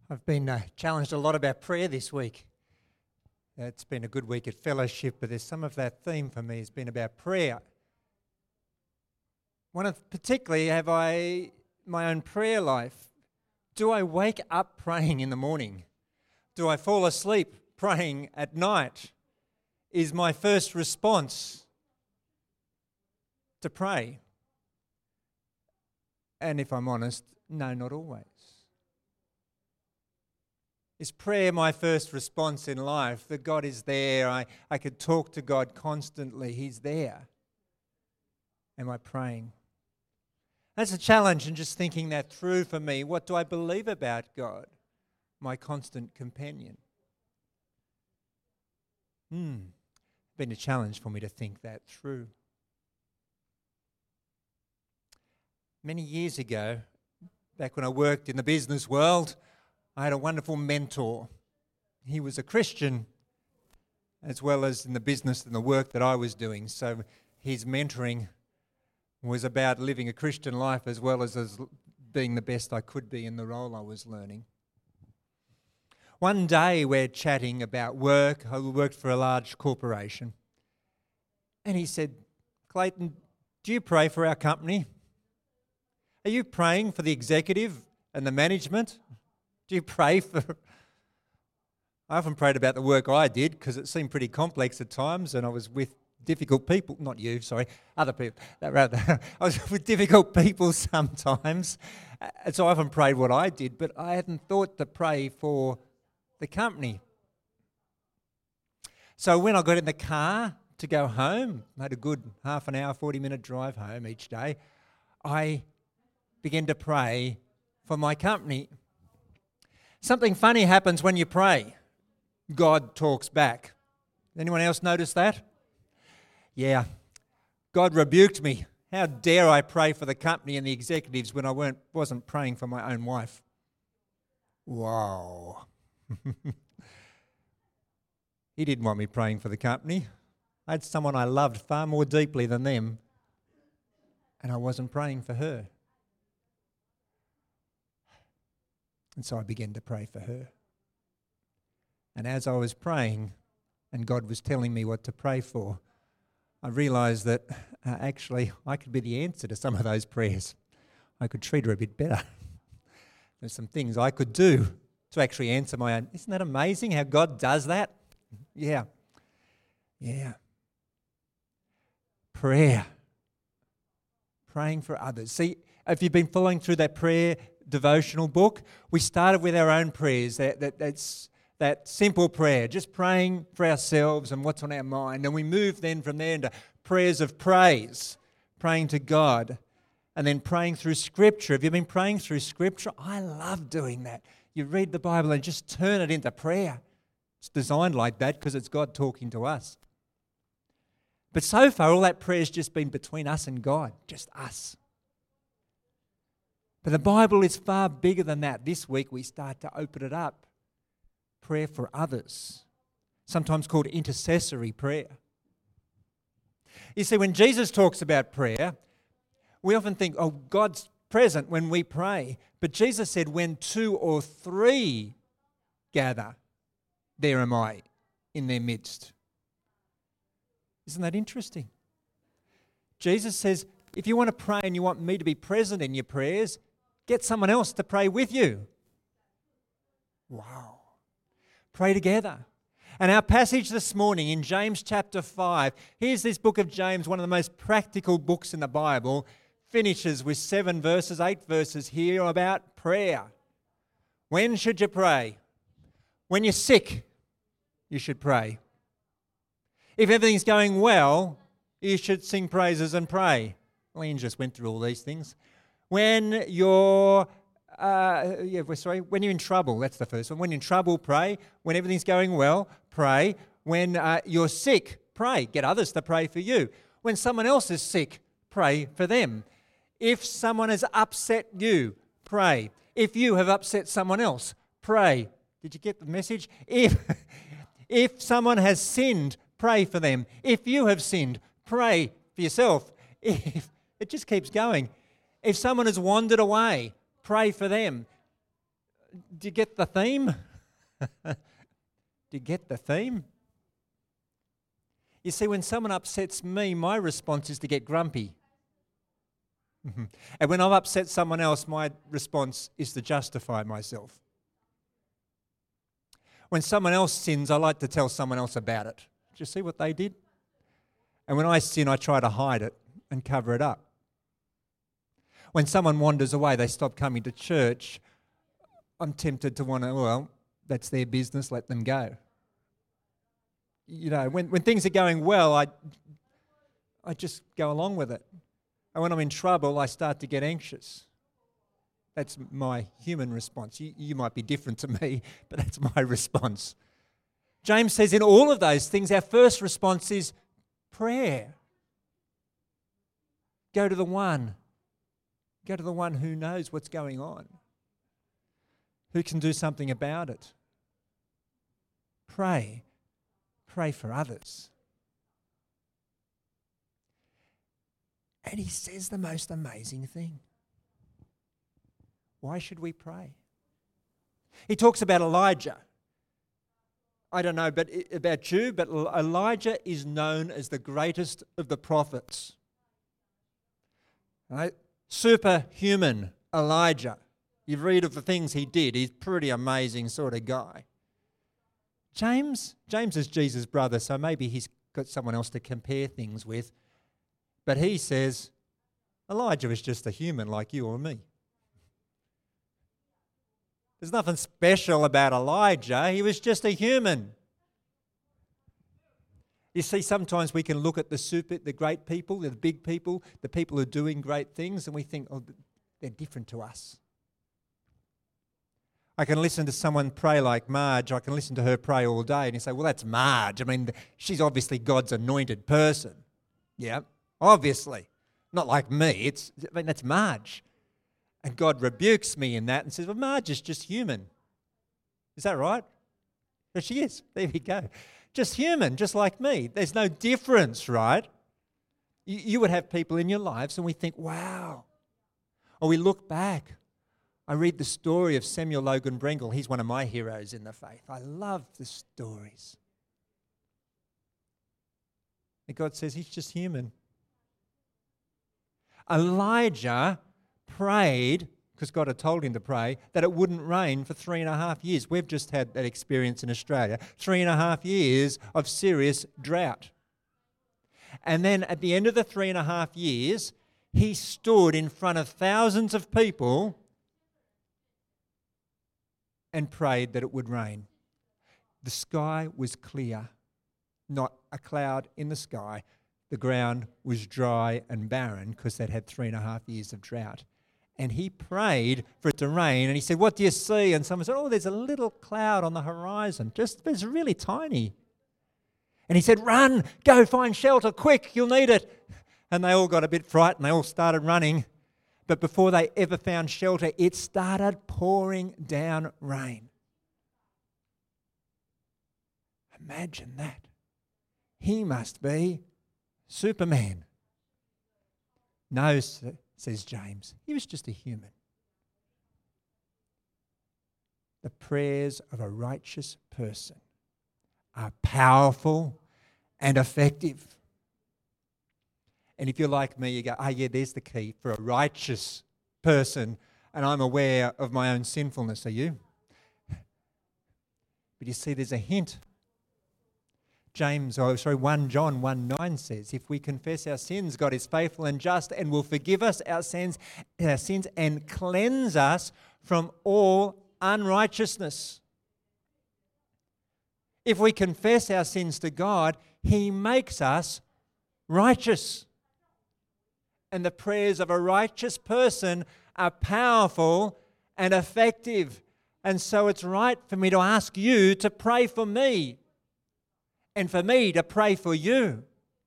I've been challenged a lot about prayer this week. It's been a good week at fellowship, but there's some of that theme for me has been about prayer. Particularly, have I my own prayer life? Do I wake up praying in the morning? Do I fall asleep praying at night? Is my first response to pray? And if I'm honest, no, not always. Is prayer my first response in life? That God is there, I could talk to God constantly, He's there. Am I praying? That's a challenge in just thinking that through for me. What do I believe about God, my constant companion? Been a challenge for me to think that through. Many years ago, back when I worked in the business world, I had a wonderful mentor. He was a Christian as well as in the business and the work that I was doing. So his mentoring was about living a Christian life as well as being the best I could be in the role I was learning. One day we're chatting about work. I worked for a large corporation. And he said, "Clayton, do you pray for our company? Are you praying for the executive and the management? Do you pray for..." I often prayed about the work I did because it seemed pretty complex at times and I was with difficult people. Not you, sorry, other people. I was with difficult people sometimes. And so I often prayed what I did, but I hadn't thought to pray for the company. So when I got in the car to go home, I had a good half an hour, 40-minute drive home each day, I began to pray for my company. Something funny happens when you pray. God talks back. Anyone else notice that? Yeah. God rebuked me. How dare I pray for the company and the executives when I wasn't praying for my own wife? Wow. He didn't want me praying for the company. I had someone I loved far more deeply than them, and I wasn't praying for her. And so I began to pray for her. And as I was praying, and God was telling me what to pray for, I realised that actually I could be the answer to some of those prayers. I could treat her a bit better. There's some things I could do to actually answer my own. Isn't that amazing how God does that? Yeah. Prayer. Praying for others. See, if you've been following through that prayer devotional book, we started with our own prayers, that simple prayer, just praying for ourselves and what's on our mind. And we moved then from there into prayers of praise, praying to God, and then praying through Scripture. Have you been praying through Scripture? I love doing that. You read the Bible and just turn it into prayer. It's designed like that because it's God talking to us. But so far, all that prayer has just been between us and God, just us. But the Bible is far bigger than that. This week we start to open it up. Prayer for others, sometimes called intercessory prayer. You see, when Jesus talks about prayer, we often think, oh, God's present when we pray. But Jesus said, when 2 or 3 gather, there am I in their midst. Isn't that interesting? Jesus says, if you want to pray and you want me to be present in your prayers, get someone else to pray with you. Wow. Pray together. And our passage this morning in James chapter 5, here's this book of James, one of the most practical books in the Bible, finishes with 7 verses, 8 verses here about prayer. When should you pray? When you're sick, you should pray. If everything's going well, you should sing praises and pray. Well, Ian just went through all these things. When you're when you're in trouble, that's the first one. When you're in trouble, pray. When everything's going well, pray. When you're sick, pray. Get others to pray for you. When someone else is sick, pray for them. If someone has upset you, pray. If you have upset someone else, pray. Did you get the message? If someone has sinned, pray for them. If you have sinned, pray for yourself. It just keeps going. If someone has wandered away, pray for them. Do you get the theme? Do you get the theme? You see, when someone upsets me, my response is to get grumpy. And when I've upset someone else, my response is to justify myself. When someone else sins, I like to tell someone else about it. Did you see what they did? And when I sin, I try to hide it and cover it up. When someone wanders away, they stop coming to church, I'm tempted to want to, well, that's their business, let them go. You know, when things are going well, I just go along with it. And when I'm in trouble, I start to get anxious. That's my human response. You might be different to me, but that's my response. James says in all of those things, our first response is prayer. Go to the one. Go to the one who knows what's going on, who can do something about it. Pray. Pray for others. And he says the most amazing thing. Why should we pray? He talks about Elijah. I don't know about you, but Elijah is known as the greatest of the prophets. Right? Superhuman Elijah. You read of the things he did. He's a pretty amazing sort of guy. James is Jesus' brother, so maybe he's got someone else to compare things with. But he says, Elijah was just a human like you or me. There's nothing special about Elijah. He was just a human. You see, sometimes we can look at the great people, the big people, the people who are doing great things, and we think, oh, they're different to us. I can listen to someone pray like Marge. I can listen to her pray all day, and you say, well, that's Marge. I mean, she's obviously God's anointed person. Yeah, obviously. Not like me. That's Marge. And God rebukes me in that and says, well, Marge is just human. Is that right? There she is. There we go. Just human, just like me. There's no difference, right? You would have people in your lives and we think, wow. Or we look back. I read the story of Samuel Logan Brengle. He's one of my heroes in the faith. I love the stories. And God says he's just human. Elijah prayed, because God had told him to pray, that it wouldn't rain for 3.5 years. We've just had that experience in Australia. 3.5 years of serious drought. And then at the end of the 3.5 years, he stood in front of thousands of people and prayed that it would rain. The sky was clear, not a cloud in the sky. The ground was dry and barren because they'd had 3.5 years of drought. And he prayed for it to rain, and he said, what do you see? And someone said, oh, there's a little cloud on the horizon. It's really tiny. And he said, run, go find shelter, quick, you'll need it. And they all got a bit frightened, they all started running. But before they ever found shelter, it started pouring down rain. Imagine that. He must be Superman. No, says James. He was just a human. The prayers of a righteous person are powerful and effective. And if you're like me, you go, yeah, there's the key for a righteous person, and I'm aware of my own sinfulness. Are you? But you see, there's a hint. 1 John 1:9 says, if we confess our sins, God is faithful and just and will forgive us our sins and cleanse us from all unrighteousness. If we confess our sins to God, He makes us righteous. And the prayers of a righteous person are powerful and effective. And so it's right for me to ask you to pray for me and for me to pray for you.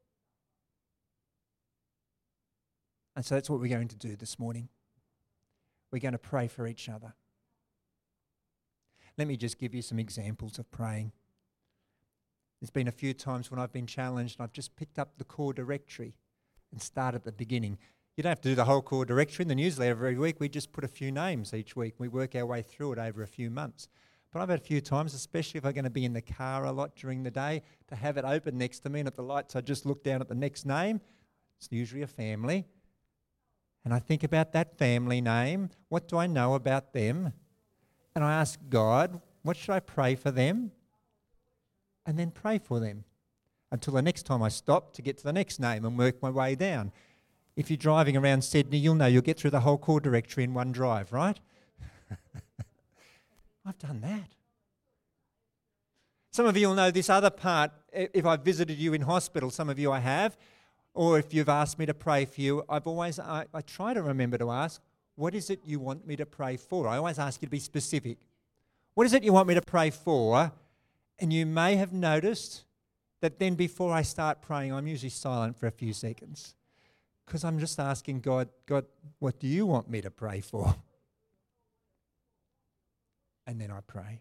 And so that's what we're going to do this morning. We're going to pray for each other. Let me just give you some examples of praying. There's been a few times when I've been challenged and I've just picked up the core directory and start at the beginning. You don't have to do the whole core directory in the newsletter every week. We just put a few names each week. We work our way through it over a few months. But I've had a few times, especially if I'm going to be in the car a lot during the day, to have it open next to me, and at the lights I just look down at the next name. It's usually a family. And I think about that family name. What do I know about them? And I ask God, what should I pray for them? And then pray for them until the next time I stop to get to the next name and work my way down. If you're driving around Sydney, you'll know you'll get through the whole core directory in one drive, right? I've done that. Some of you will know this other part. If I've visited you in hospital, some of you I have, or if you've asked me to pray for you, I try to remember to ask, what is it you want me to pray for? I always ask you to be specific. What is it you want me to pray for? And you may have noticed that then before I start praying, I'm usually silent for a few seconds because I'm just asking God, what do you want me to pray for? And then I pray.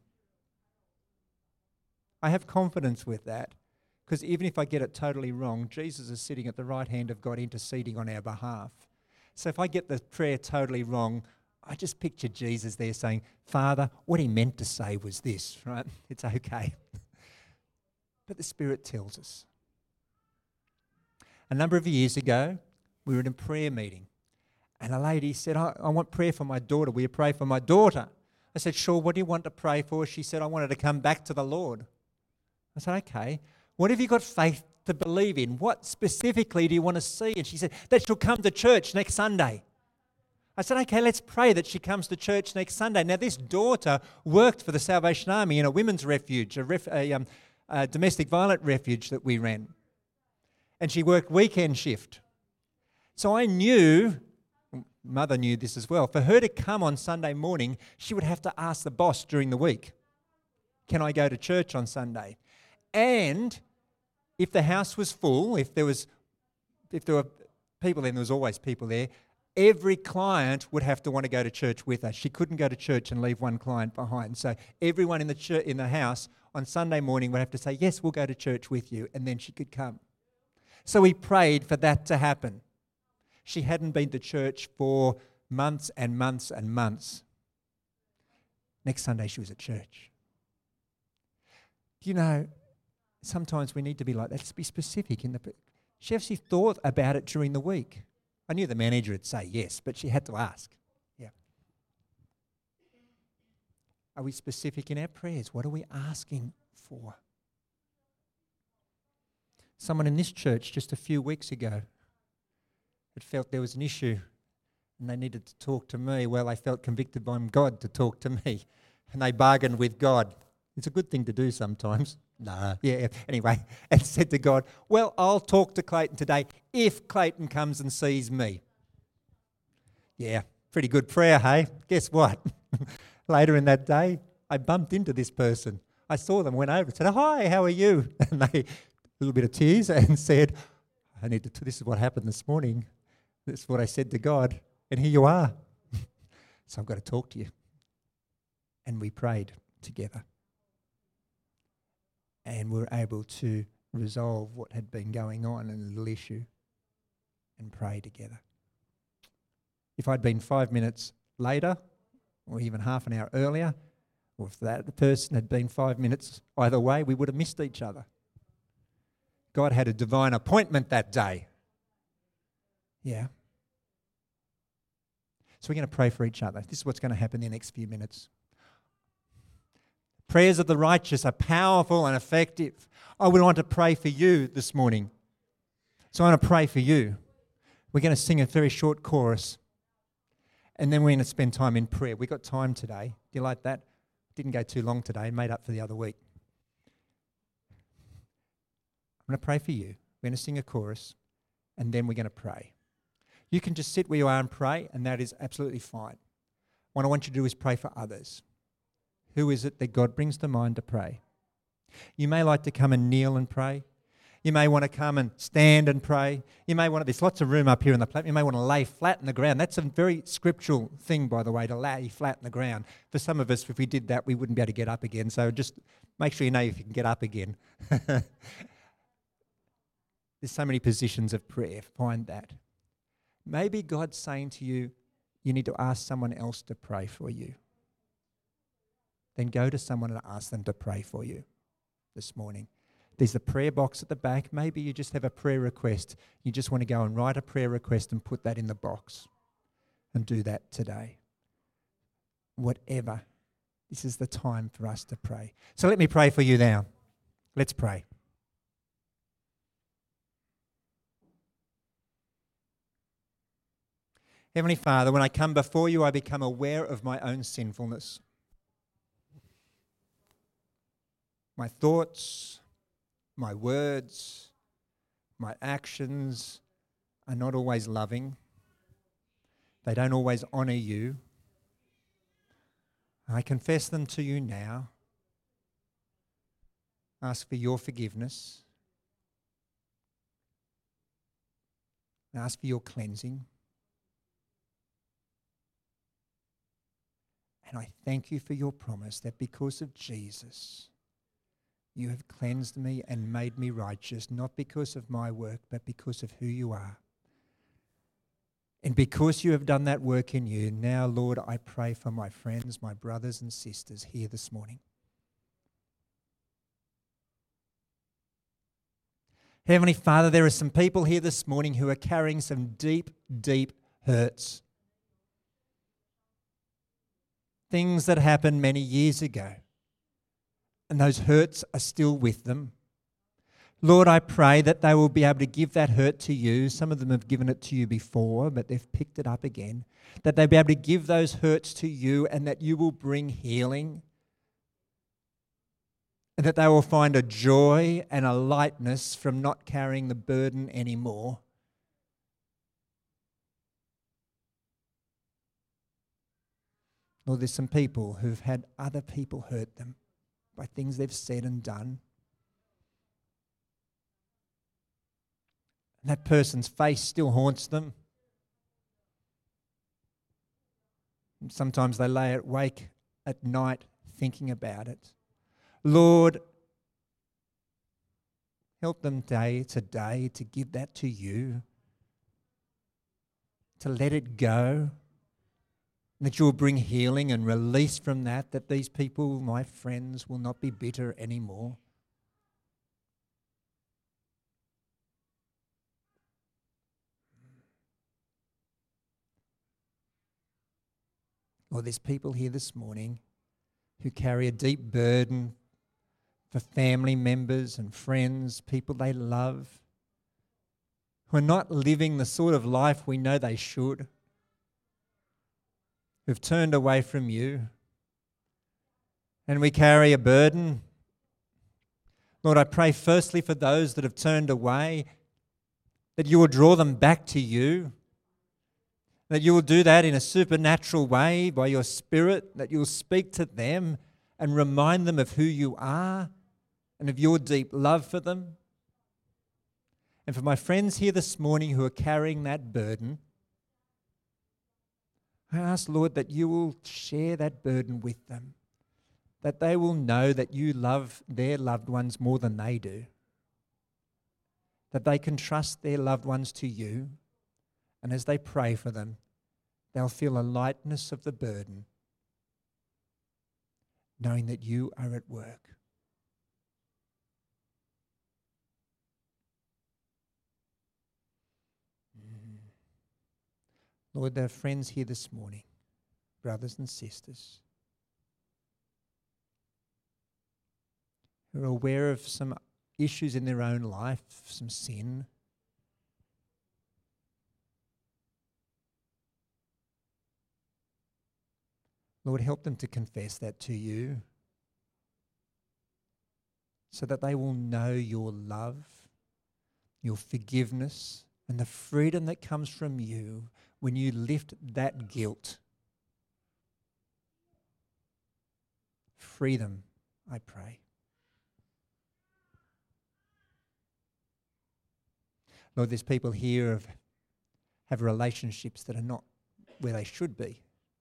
I have confidence with that because even if I get it totally wrong, Jesus is sitting at the right hand of God interceding on our behalf. So if I get the prayer totally wrong, I just picture Jesus there saying, Father, what he meant to say was this, right? It's okay. But the Spirit tells us. A number of years ago, we were in a prayer meeting and a lady said, I want prayer for my daughter. Will you pray for my daughter? I said, sure, what do you want to pray for? She said, I wanted to come back to the Lord. I said, okay, what have you got faith to believe in? What specifically do you want to see? And she said, that she'll come to church next Sunday. I said, okay, let's pray that she comes to church next Sunday. Now, this daughter worked for the Salvation Army in a women's refuge, a domestic violence refuge that we ran. And she worked weekend shift. So I knew, Mother knew this as well, for her to come on Sunday morning, she would have to ask the boss during the week, can I go to church on Sunday? And if the house was full, if there were people there was always people there, every client would have to want to go to church with us. She couldn't go to church and leave one client behind. So everyone in the house on Sunday morning would have to say, yes, we'll go to church with you, and then she could come. So we prayed for that to happen. She hadn't been to church for months and months and months. Next Sunday she was at church. You know, sometimes we need to be like that. Let's be specific. She actually thought about it during the week. I knew the manager would say yes, but she had to ask. Yeah. Are we specific in our prayers? What are we asking for? Someone in this church just a few weeks ago had felt there was an issue and they needed to talk to me. Well, they felt convicted by God to talk to me and they bargained with God. It's a good thing to do sometimes. No. Yeah, anyway, and said to God, well, I'll talk to Clayton today if Clayton comes and sees me. Yeah, pretty good prayer, hey? Guess what? Later in that day, I bumped into this person. I saw them, went over and said, hi, how are you? And they, a little bit of tears, and said, this is what happened this morning. This is what I said to God, and here you are. So I've got to talk to you. And we prayed together. And we were able to resolve what had been going on in a little issue and pray together. If I'd been 5 minutes later, or even half an hour earlier, or if the person had been 5 minutes either way, we would have missed each other. God had a divine appointment that day. Yeah. So we're going to pray for each other. This is what's going to happen in the next few minutes. Prayers of the righteous are powerful and effective. I would want to pray for you this morning. So I want to pray for you. We're going to sing a very short chorus. And then we're going to spend time in prayer. We've got time today. Do you like that? Didn't go too long today. Made up for the other week. I'm going to pray for you. We're going to sing a chorus. And then we're going to pray. You can just sit where you are and pray. And that is absolutely fine. What I want you to do is pray for others. Who is it that God brings to mind to pray? You may like to come and kneel and pray. You may want to come and stand and pray. You may want to, there's lots of room up here on the platform. You may want to lay flat in the ground. That's a very scriptural thing, by the way, to lay flat in the ground. For some of us, if we did that, we wouldn't be able to get up again. So just make sure you know if you can get up again. There's so many positions of prayer. Find that. maybe God's saying to you, you need to ask someone else to pray for you. Then go to someone and ask them to pray for you this morning. There's a prayer box at the back. Maybe you just have a prayer request. You just want to go and write a prayer request and put that in the box. And do that today. Whatever. This is the time for us to pray. So let me pray for you now. Let's pray. Heavenly Father, when I come before you, I become aware of my own sinfulness. My thoughts, my words, my actions are not always loving. They don't always honour you. I confess them to you now. Ask for your forgiveness. Ask for your cleansing. And I thank you for your promise that because of Jesus, you have cleansed me and made me righteous, not because of my work, but because of who you are. And because you have done that work in you, now, Lord, I pray for my friends, my brothers and sisters here this morning. Heavenly Father, there are some people here this morning who are carrying some deep, deep hurts. Things that happened many years ago. And those hurts are still with them. Lord, I pray that they will be able to give that hurt to you. Some of them have given it to you before, but they've picked it up again. That they'll be able to give those hurts to you and that you will bring healing. And that they will find a joy and a lightness from not carrying the burden anymore. Lord, there's some people who've had other people hurt them by things they've said and done. And that person's face still haunts them. And sometimes they lay awake at night thinking about it. Lord, help them today to give that to you, to let it go, and that you will bring healing and release from that these people, my friends, will not be bitter anymore. Lord, there's people here this morning who carry a deep burden for family members and friends, people they love, who are not living the sort of life we know they should, who've turned away from you, and we carry a burden. Lord, I pray firstly for those that have turned away, that you will draw them back to you, that you will do that in a supernatural way by your Spirit, that you will speak to them and remind them of who you are and of your deep love for them. And for my friends here this morning who are carrying that burden, I ask, Lord, that you will share that burden with them, that they will know that you love their loved ones more than they do, that they can trust their loved ones to you, and as they pray for them, they'll feel a lightness of the burden, knowing that you are at work. Lord, there are friends here this morning, brothers and sisters, who are aware of some issues in their own life, some sin. Lord, help them to confess that to you so that they will know your love, your forgiveness, and the freedom that comes from you when you lift that guilt. Free them, I pray. Lord, there's people here who have relationships that are not where they should be.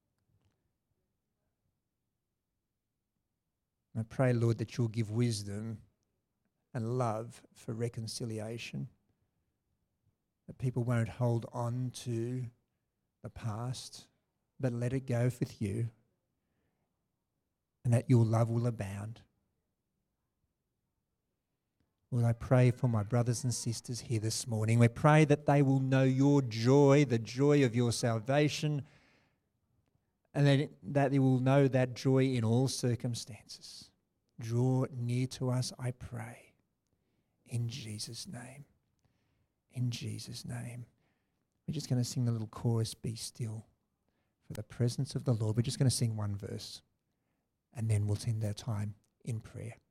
I pray, Lord, that you'll give wisdom and love for reconciliation. that people won't hold on to the past, but let it go with you, and that your love will abound. Lord, I pray for my brothers and sisters here this morning. We pray that they will know your joy, the joy of your salvation, and that they will know that joy in all circumstances. Draw near to us, I pray, in Jesus' name. In Jesus' name. We're just going to sing the little chorus, Be Still, for the presence of the Lord. We're just going to sing one verse, and then we'll end our time in prayer.